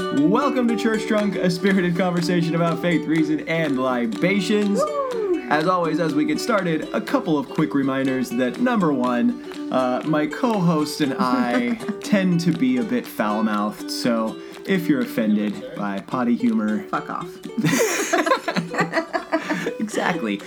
Welcome to Church Drunk, a spirited conversation about faith, reason, and libations. Woo! As always, as we get started, a couple of quick reminders that, number one, my co-host and I tend to be a bit foul-mouthed, so if you're offended by potty humor... Fuck off. Exactly.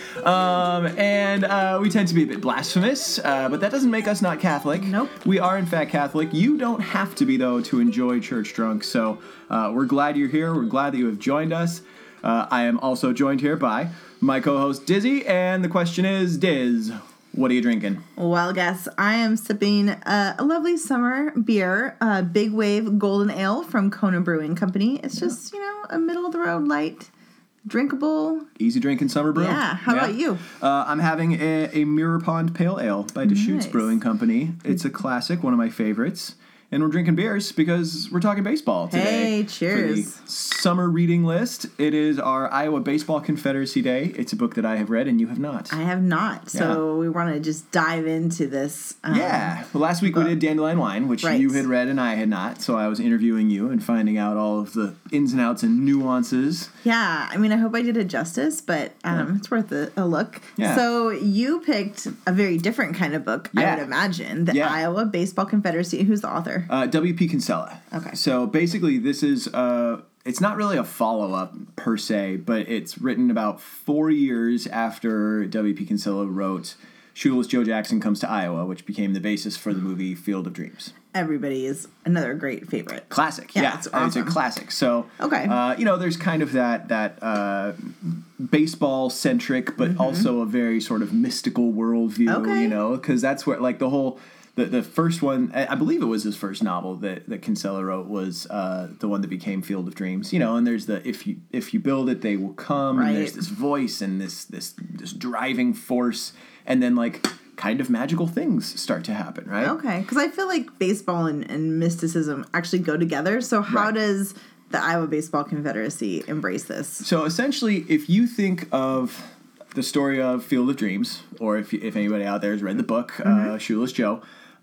And we tend to be a bit blasphemous, but that doesn't make us not Catholic. Nope. We are, in fact, Catholic. You don't have to be, though, to enjoy Church Drunk, so we're glad you're here. We're glad that you have joined us. I am also joined here by my co-host, Dizzy, and the question is, Diz, what are you drinking? Well, guess I am sipping a lovely summer beer, Big Wave Golden Ale from Kona Brewing Company. It's just, a middle-of-the-road light, drinkable. Easy drinking summer brew. Yeah. How about you? I'm having a Mirror Pond Pale Ale by Deschutes Brewing Company. It's a classic, one of my favorites. And we're drinking beers because we're talking baseball today. Hey, cheers. For the summer reading list. It is our Iowa Baseball Confederacy Day. It's a book that I have read and you have not. I have not. So we want to just dive into this. Well, last week we did Dandelion Wine, which you had read and I had not. So I was interviewing you and finding out all of the ins and outs and nuances. Yeah. I mean, I hope I did it justice, but it's worth a look. Yeah. So you picked a very different kind of book, I would imagine. The Iowa Baseball Confederacy. Who's the author? W.P. Kinsella. Okay. So basically this is, it's not really a follow-up per se, but it's written about 4 years after W.P. Kinsella wrote Shoeless Joe Jackson Comes to Iowa, which became the basis for the movie Field of Dreams. Everybody is another great favorite. Classic. Yeah, it's awesome. It's a classic. So, okay. There's kind of that baseball-centric, but also a very sort of mystical worldview, because that's where, like, the whole... The first one, I believe it was his first novel that Kinsella wrote, was the one that became Field of Dreams. And there's the if you build it, they will come. Right. And there's this voice and this driving force, and then like kind of magical things start to happen, right? Okay, because I feel like baseball and mysticism actually go together. So how does the Iowa Baseball Confederacy embrace this? So essentially, if you think of the story of Field of Dreams, or if anybody out there has read the book, Shoeless Joe.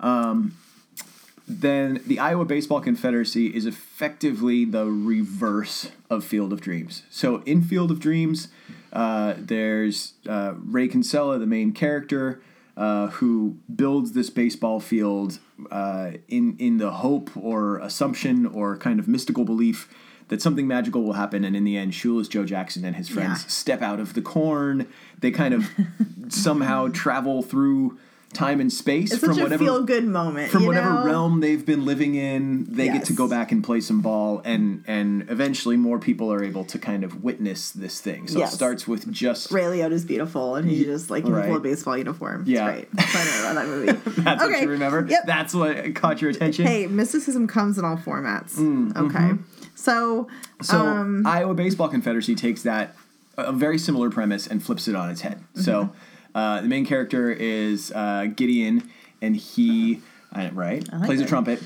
Then the Iowa Baseball Confederacy is effectively the reverse of Field of Dreams. So in Field of Dreams, there's Ray Kinsella, the main character, who builds this baseball field in the hope or assumption or kind of mystical belief that something magical will happen, and in the end, Shoeless Joe Jackson and his friends step out of the corn. They kind of somehow travel through time and space. It's such a feel-good moment. From whatever realm they've been living in, they get to go back and play some ball, and eventually more people are able to kind of witness this thing. So it starts with just... Ray Liotta's beautiful, and he's just like in a full baseball uniform. It's great. That's what I remember about that movie. That's what you remember? Yep. That's what caught your attention? Hey, mysticism comes in all formats. Okay. So Iowa Baseball Confederacy takes that, a very similar premise, and flips it on its head. So... the main character is Gideon, and he plays a trumpet,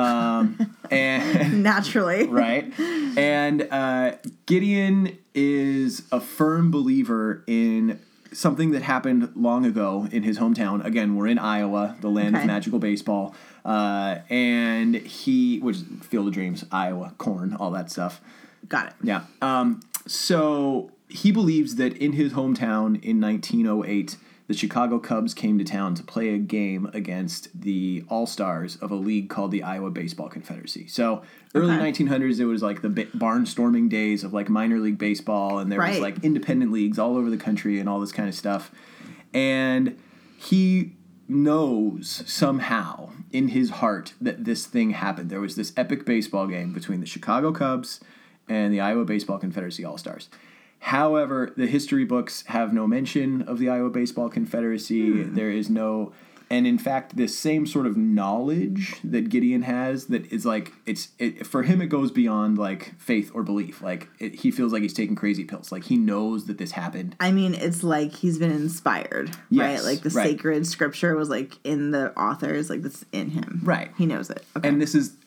and naturally, right. And Gideon is a firm believer in something that happened long ago in his hometown. Again, we're in Iowa, the land of magical baseball, and which is Field of Dreams, Iowa, corn, all that stuff. Got it. Yeah. So he believes that in his hometown in 1908, the Chicago Cubs came to town to play a game against the All-Stars of a league called the Iowa Baseball Confederacy. So early 1900s, it was like the barnstorming days of like minor league baseball, and there was like independent leagues all over the country and all this kind of stuff. And he knows somehow in his heart that this thing happened. There was this epic baseball game between the Chicago Cubs and the Iowa Baseball Confederacy All-Stars. However, the history books have no mention of the Iowa Baseball Confederacy. There is no... And in fact, this same sort of knowledge that Gideon has, that is like, for him, it goes beyond like faith or belief. Like he feels like he's taking crazy pills. Like he knows that this happened. I mean, it's like he's been inspired, right? Like the sacred scripture was like in the authors, like that's in him. Right. He knows it. Okay. And this is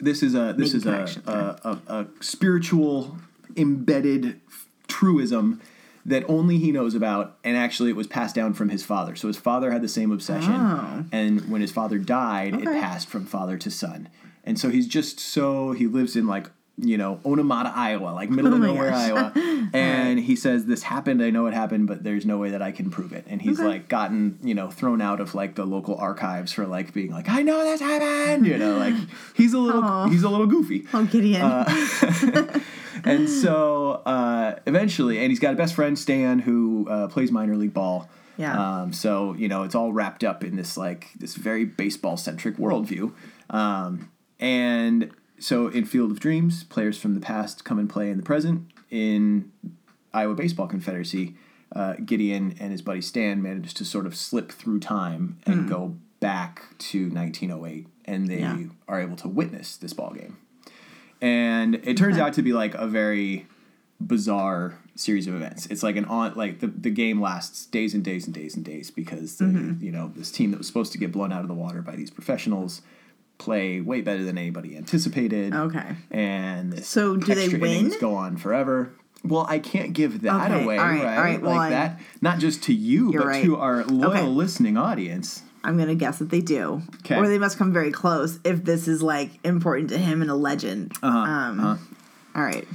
a spiritual embedded truism that only he knows about, and actually it was passed down from his father. So his father had the same obsession, and when his father died, it passed from father to son. And so he lives in like Onomata, Iowa, like middle of nowhere, gosh. Iowa. And he says, this happened, I know it happened, but there's no way that I can prove it. And he's like gotten, thrown out of like the local archives for like being like, I know this happened, like he's a little goofy. Oh, Gideon. And so eventually, and he's got a best friend, Stan, who plays minor league ball. Yeah. So, it's all wrapped up in this very baseball-centric worldview. And so in Field of Dreams, players from the past come and play in the present. In Iowa Baseball Confederacy, Gideon and his buddy Stan managed to sort of slip through time and go back to 1908, and they are able to witness this ball game. And it turns out to be like a very bizarre series of events. It's like the game lasts days and days and days and days because this team that was supposed to get blown out of the water by these professionals play way better than anybody anticipated. Okay. And so do they win? Innings go on forever. Well, I can't give that away, all right. Well, like that, not just to you, but right. to our loyal listening audience. I'm going to guess that they do. Okay. Or they must come very close if this is, like, important to him and a legend. All right.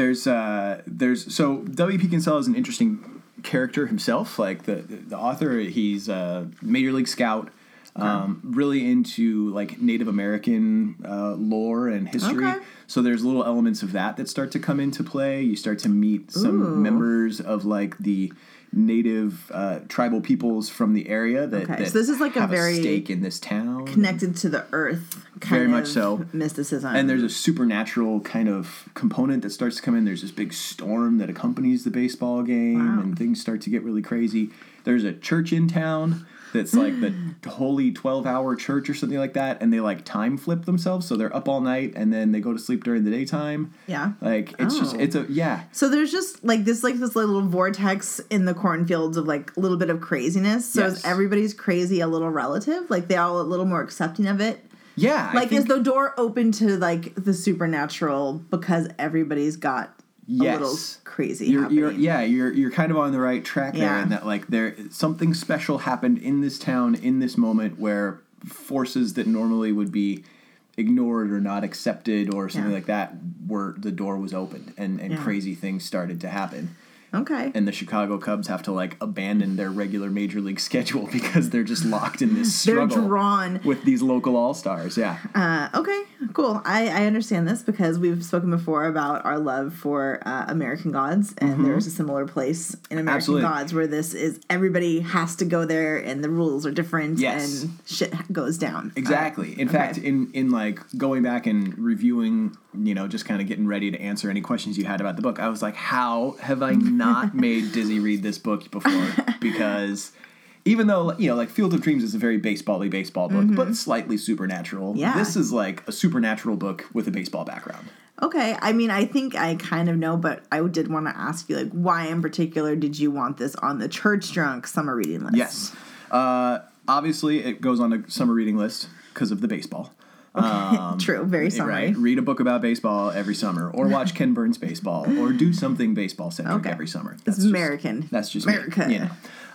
So W.P. Kinsella is an interesting character himself. Like, the author, he's a Major League Scout, really into, like, Native American lore and history. Okay. So there's little elements of that start to come into play. You start to meet some members of, like, the native tribal peoples from the area that so this is like have a very stake in this town, connected to the earth kind very of much so mysticism. And there's a supernatural kind of component that starts to come in. There's this big storm that accompanies the baseball game, and things start to get really crazy. There's a church in town that's like the holy 12-hour church or something like that, and they like time flip themselves, so they're up all night and then they go to sleep during the daytime. Like So there's just like this little vortex in the cornfields of like a little bit of craziness. So is everybody's crazy a little relative? Like they all a little more accepting of it? Yeah. Like is the door open to like the supernatural because everybody's got a little crazy happening? You're kind of on the right track there, in that like something special happened in this town in this moment where forces that normally would be ignored or not accepted or something like that the door was opened and crazy things started to happen. Okay. And the Chicago Cubs have to like abandon their regular major league schedule because they're just locked in this struggle. They're drawn with these local all-stars. Yeah. Okay, cool. I understand this because we've spoken before about our love for American Gods, and there's a similar place in American Gods where this is everybody has to go there and the rules are different and shit goes down. Exactly. In fact, in like going back and reviewing, just kind of getting ready to answer any questions you had about the book, I was like, how have I not made Dizzy read this book before? Because even though, like Field of Dreams is a very baseball-y baseball book, but slightly supernatural, this is like a supernatural book with a baseball background. Okay. I mean, I think I kind of know, but I did want to ask you, like, why in particular did you want this on the Church Drunk summer reading list? Yes. Obviously, it goes on a summer reading list because of the baseball. True, very summery. Right? Read a book about baseball every summer, or watch Ken Burns baseball, or do something baseball-centric every summer. That's American. That's just America. Me,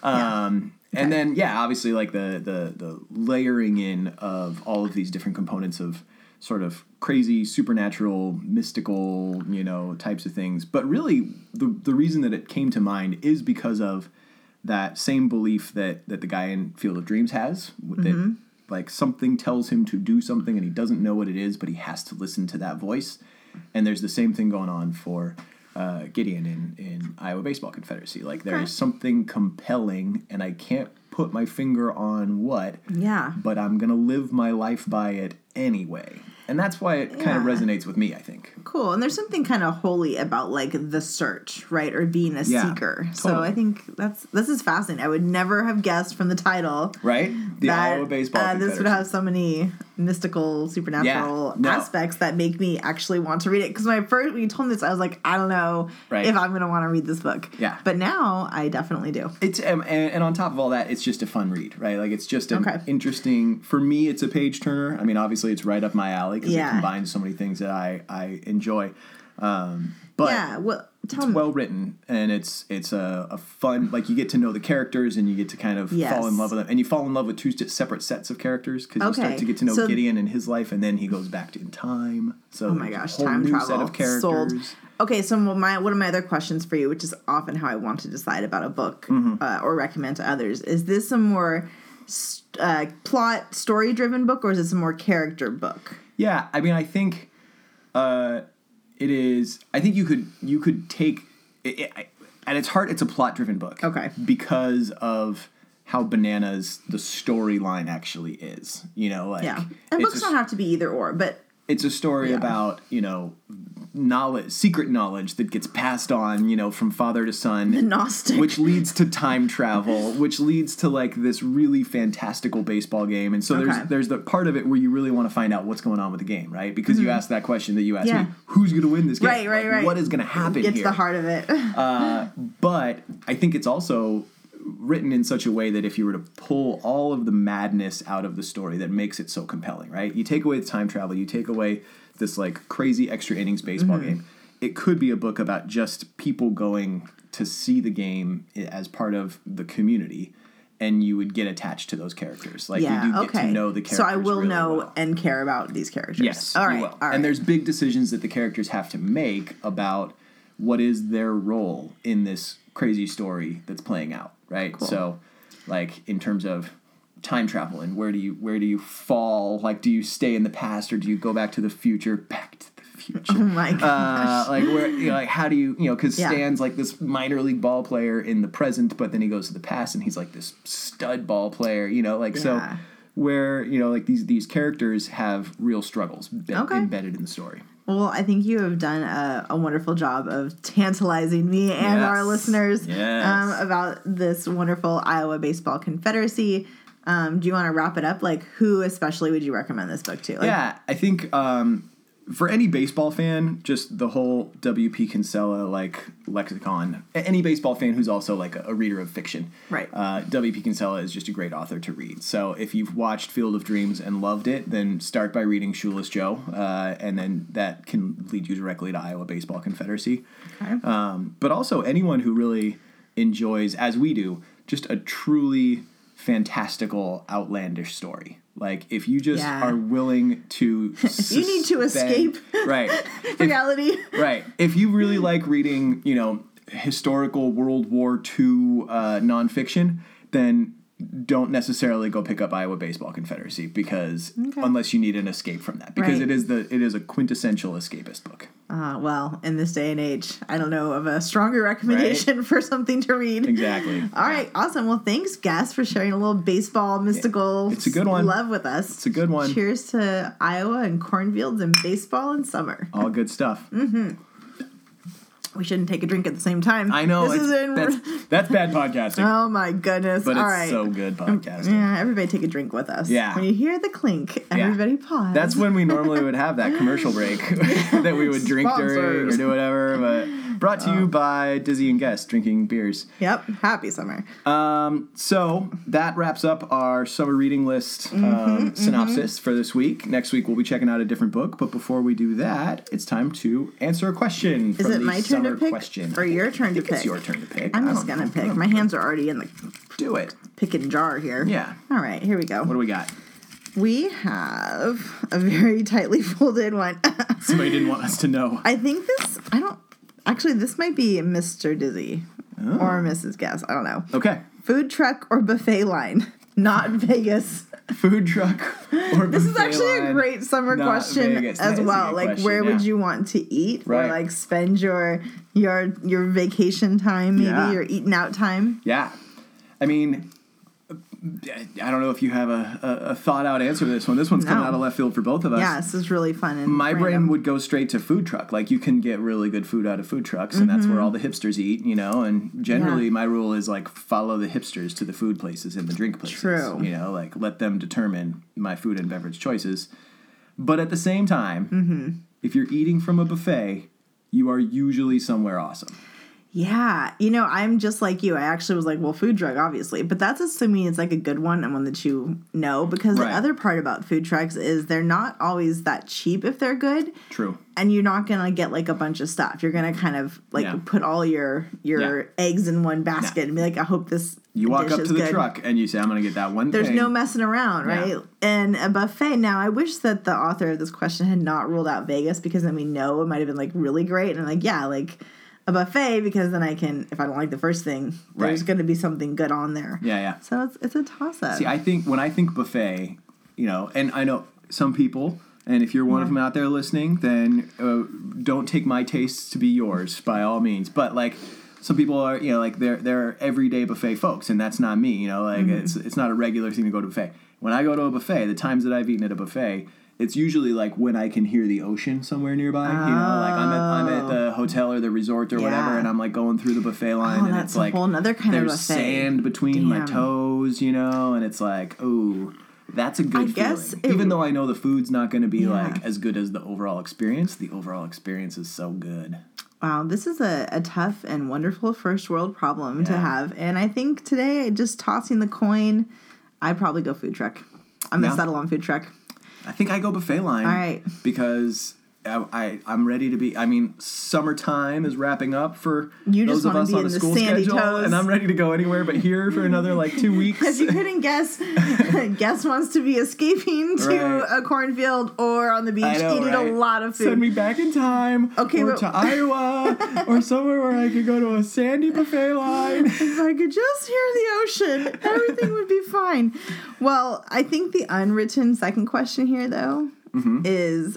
And then, obviously, like the layering in of all of these different components of sort of crazy, supernatural, mystical, types of things. But really, the reason that it came to mind is because of that same belief that the guy in Field of Dreams has, that like something tells him to do something and he doesn't know what it is, but he has to listen to that voice. And there's the same thing going on for Gideon in Iowa Baseball Confederacy. Like there is something compelling, and I can't put my finger on what. Yeah. But I'm gonna live my life by it anyway. And that's why it kind of resonates with me, I think. Cool. And there's something kind of holy about, like, the search, right? Or being a seeker. Totally. So I think this is fascinating. I would never have guessed from the title. Right? The Iowa Baseball Confederacy. This would have so many mystical, supernatural aspects that make me actually want to read it. Because when you told me this, I was like, I don't know if I'm going to want to read this book. Yeah. But now I definitely do. It's and on top of all that, it's just a fun read, right? Like it's just an interesting, for me, it's a page turner. I mean, obviously it's right up my alley because it combines so many things that I enjoy. But yeah, well, it's well written, and it's a fun, like, you get to know the characters, and you get to kind of fall in love with them, and you fall in love with two separate sets of characters, because you start to get to know Gideon and his life, and then he goes back in time. So oh my gosh, a whole time new travel. set of characters. Sold. Okay, so one of my other questions for you, which is often how I want to decide about a book or recommend to others, is this a more plot, story-driven book, or is this a more character book? Yeah, I mean, I think it is. I think you could take it, at its heart, it's a plot-driven book. Okay, because of how bananas the storyline actually is. You know, like, yeah, and books don't have to be either or, but it's a story about, you know, secret knowledge that gets passed on, you know, from father to son. The Gnostic. Which leads to time travel, which leads to, like, this really fantastical baseball game. And so there's the part of it where you really want to find out what's going on with the game, right? Because you asked that question that you asked me, who's going to win this game? Right. What is going to happen here? It's the heart of it. But I think it's also written in such a way that if you were to pull all of the madness out of the story that makes it so compelling, right? You take away the time travel, you take away this, like, crazy extra innings baseball game. It could be a book about just people going to see the game as part of the community, and you would get attached to those characters. Like, you do get to know the characters. So I will really know well. And care about these characters. Yes, all you right. will. All right. And there's big decisions that the characters have to make about what is their role in this crazy story that's playing out, right? Cool. So, like, in terms of time travel, and where do you fall? Like, do you stay in the past, or do you go back to the future? Back to the future. Oh my gosh. Like, where, you know, like, how do you know? Because Stan's like this minor league ball player in the present, but then he goes to the past, and he's like this stud ball player. You know, like so. Where, you know, like, these characters have real struggles embedded in the story. Well, I think you have done a wonderful job of tantalizing me and our listeners about this wonderful Iowa Baseball Confederacy. Do you want to wrap it up? Like, who especially would you recommend this book to? Like, I think for any baseball fan, just the whole W.P. Kinsella, like, lexicon. Any baseball fan who's also, like, a reader of fiction. Right. W.P. Kinsella is just a great author to read. So if you've watched Field of Dreams and loved it, then start by reading Shoeless Joe, and then that can lead you directly to Iowa Baseball Confederacy. Okay. But also anyone who really enjoys, as we do, just a truly fantastical, outlandish story. Like, if you just are willing to you need to escape reality. Right. If you really like reading, you know, historical World War II nonfiction, then don't necessarily go pick up Iowa Baseball Confederacy, because unless you need an escape from that, because it is a quintessential escapist book. Well, in this day and age, I don't know of a stronger recommendation for something to read. Exactly. All right, awesome. Well, thanks, Gus, for sharing a little baseball mystical it's a good one. love with us. It's a good one. Cheers to Iowa and cornfields and baseball in summer. All good stuff. We shouldn't take a drink at the same time. I know. That's bad podcasting. Oh, my goodness. But all it's so good podcasting. Yeah, everybody take a drink with us. Yeah. When you hear the clink, everybody pause. That's when we normally would have that commercial break that we would drink during or do whatever. But brought to you by Dizzy and Guest, drinking beers. Yep. Happy summer. So that wraps up our summer reading list synopsis for this week. Next week, we'll be checking out a different book. But before we do that, it's time to answer a question from Is it my turn to pick? Question. Or your turn to pick? It's your turn to pick. I'm just going to pick. My hands are already in the picking jar here. Yeah. All right, here we go. What do we got? We have a very tightly folded one. Somebody didn't want us to know. I think this might be Mr. Dizzy or Mrs. Guess. I don't know. Okay. Food truck or buffet line? Not Vegas. Food truck or buffet This is actually line, a great summer question Vegas. as well. Like, question, where would you want to eat? Right. Or, like, spend your vacation time, maybe, your eating out time? Yeah. I mean, I don't know if you have a thought-out answer to this one. This one's coming out of left field for both of us. Yeah, this is really fun and my random. brain would go straight to food truck. Like, you can get really good food out of food trucks, and that's where all the hipsters eat, you know, and generally my rule is, like, follow the hipsters to the food places and the drink places. True. You know, like, let them determine my food and beverage choices. But at the same time, if you're eating from a buffet, you are usually somewhere awesome. Yeah. I'm just like you. I actually was like, well, food truck, obviously. But that's assuming it's like a good one and one that you know. Because the other part about food trucks is they're not always that cheap if they're good. True. And you're not going to get like a bunch of stuff. You're going to kind of like put all your eggs in one basket and be like, I hope this You walk dish up is to the good. truck and you say, I'm going to get that one There's thing. no messing around, right? Yeah. And a buffet. Now, I wish that the author of this question had not ruled out Vegas because then we know it might have been like really great. And I'm like, yeah, like a buffet because then I can, if I don't like the first thing, there's going to be something good on there. Yeah. So it's a toss-up. See, I think when I think buffet, and I know some people, and if you're one of them out there listening, then don't take my tastes to be yours by all means. But like some people are, like they're everyday buffet folks, and that's not me. Like it's not a regular thing to go to a buffet. When I go to a buffet, the times that I've eaten at a buffet, it's usually like when I can hear the ocean somewhere nearby. Like I'm at the hotel or the resort or whatever, and I'm like going through the buffet line, and it's like a whole nother kind of there's buffet. Sand between my toes, and it's like, ooh. That's a good feeling. Even though I know the food's not going to be like as good as the overall experience, the overall experience is so good. Wow, this is a tough and wonderful first world problem to have. And I think today, just tossing the coin, I'd probably go food truck. I'm going to settle on food truck. I think I go buffet line. All right. Because I'm ready to be. I mean, summertime is wrapping up for those of us on the school schedule, and I'm ready to go anywhere but here for another 2 weeks. If you couldn't guess, guess wants to be escaping to a cornfield or on the beach eating a lot of food. Send me back in time, or to Iowa, or somewhere where I could go to a sandy buffet line. If I could just hear the ocean, everything would be fine. Well, I think the unwritten second question here, though, is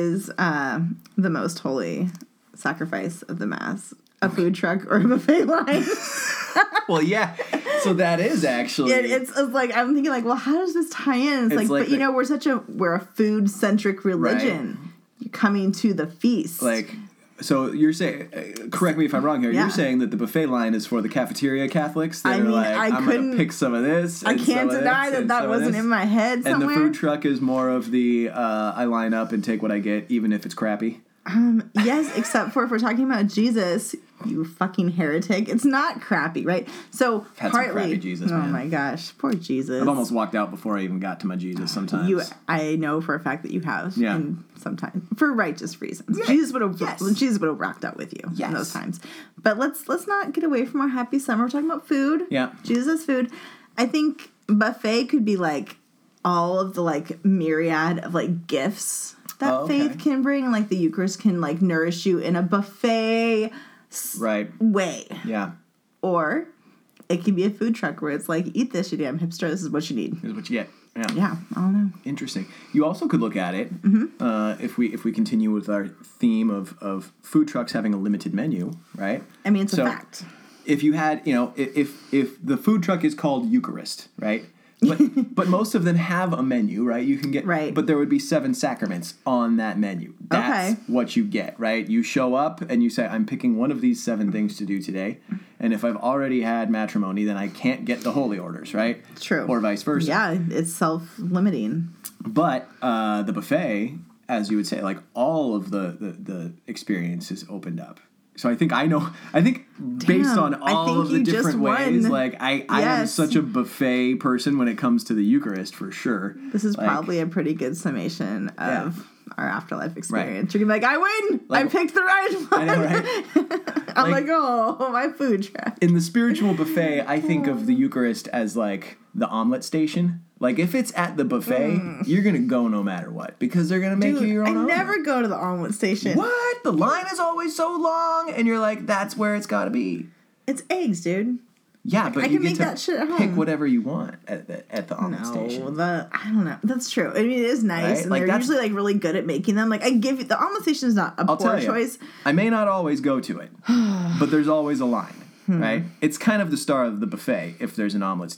the most holy sacrifice of the Mass, a food truck or a buffet line? Well, yeah. So that is actually it's like I'm thinking like, well, how does this tie in? It's like but we're a food centric religion. Right. You're coming to the feast. So you're saying, correct me if I'm wrong here, you're saying that the buffet line is for the cafeteria Catholics that I'm going to pick some of this. I can't deny that wasn't in my head somewhere. And the food truck is more of the, I line up and take what I get, even if it's crappy. Yes, except for if we're talking about Jesus, you fucking heretic. It's not crappy, right? So I've had some crappy Jesus, man. Oh my gosh, poor Jesus. I've almost walked out before I even got to my Jesus sometimes. I know for a fact that you have. Yeah. And sometimes for righteous reasons. Yes. Jesus would have rocked out with you in those times. But let's not get away from our happy summer. We're talking about food. Yeah. Jesus food. I think buffet could be like all of the myriad of gifts that faith can bring, and the Eucharist can nourish you in a buffet way. Yeah. Or it could be a food truck where it's eat this, you damn hipster, this is what you need. This is what you get. Yeah, I don't know. Interesting. You also could look at it, if we continue with our theme of food trucks having a limited menu, right? I mean, it's a fact. If you had, if the food truck is called Eucharist, right? But most of them have a menu, right? You can get, but there would be 7 sacraments on that menu. That's what you get, right? You show up and you say, I'm picking one of these 7 things to do today. And if I've already had matrimony, then I can't get the holy orders, right? True. Or vice versa. Yeah, it's self-limiting. But the buffet, as you would say, all of the experience is opened up. So I think based on all of the different ways, I am such a buffet person when it comes to the Eucharist for sure. This is probably a pretty good summation of our afterlife experience. You're gonna be I win! I picked the right one. I know, right? I'm oh, my food truck. In the spiritual buffet, I think of the Eucharist as the omelet station. If it's at the buffet, you're going to go no matter what. Because they're going to make you your own omelet. I never go to the omelet station. What? The line is always so long. And you're that's where it's got to be. It's eggs, dude. Yeah, but you get to that shit at home. Pick whatever you want at the omelet station. I don't know. That's true. I mean, it is nice. Right? And they're usually really good at making them. I give you, the omelet station is not a poor choice. I may not always go to it. But there's always a line. Right? It's kind of the star of the buffet if there's an omelet station.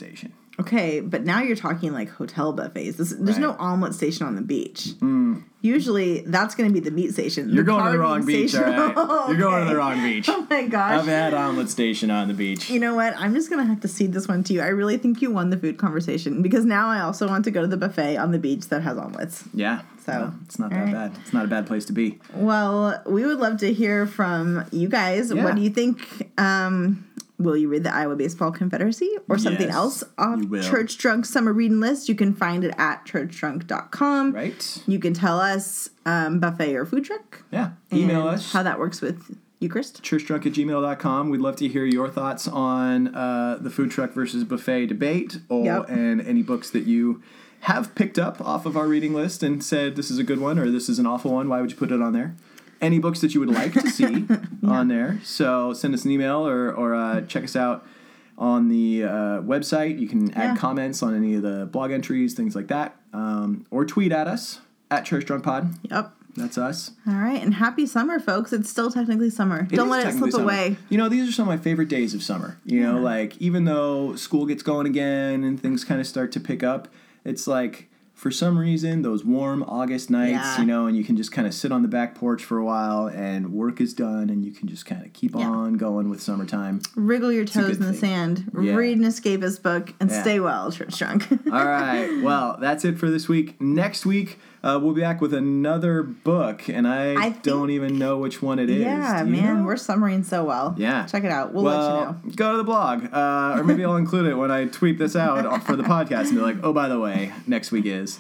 Okay, but now you're talking like hotel buffets. There's no omelet station on the beach. Usually, that's going to be the meat station. You're going to the wrong beach, all right? Okay. You're going to the wrong beach. Oh my gosh. I've had omelet station on the beach. You know what? I'm just going to have to cede this one to you. I really think you won the food conversation because now I also want to go to the buffet on the beach that has omelets. Yeah. So no, it's not that bad. It's not a bad place to be. Well, we would love to hear from you guys. Yeah. What do you think? Will you read the Iowa Baseball Confederacy or something else off Church Drunk Summer Reading List? You can find it at churchdrunk.com. Right. You can tell us buffet or food truck. Yeah. Email us. How that works with Eucharist. churchdrunk@gmail.com. We'd love to hear your thoughts on the food truck versus buffet debate and any books that you have picked up off of our reading list and said this is a good one or this is an awful one. Why would you put it on there? Any books that you would like to see on there. So send us an email or check us out on the website. You can add comments on any of the blog entries, things like that. Or tweet at us at ChurchDrunkPod. Yep. That's us. All right. And happy summer, folks. It's still technically summer. Don't let it slip away. You know, these are some of my favorite days of summer. You know, like even though school gets going again and things kind of start to pick up, it's like, for some reason, those warm August nights, you know, and you can just kind of sit on the back porch for a while and work is done and you can just kind of keep on going with summertime. Wriggle your toes in the sand, read an escapist book, and stay well, Church Drunk. All right. Well, that's it for this week. Next week, we'll be back with another book, and I don't even know which one it is. Yeah, man, we're summering so well. Yeah. Check it out. We'll let you know. Go to the blog, or maybe I'll include it when I tweet this out for the podcast and be like, oh, by the way, next week is.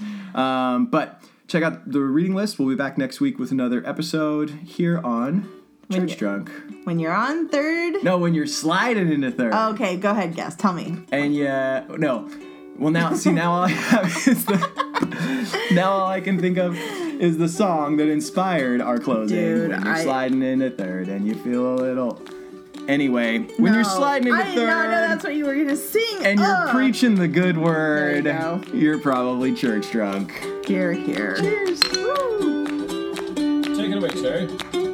But check out the reading list. We'll be back next week with another episode here on Church Drunk. When you're on third? No, when you're sliding into third. Okay, go ahead, guess. Tell me. And well, now all I have is now all I can think of is the song that inspired our closing. Dude, when you're sliding into third and you feel a little... Anyway, when you're sliding into third... I did not know that's what you were going to sing. And you're preaching the good word. There you go. You're probably church drunk. Hear, hear. Cheers. Woo. Take it away, Terry.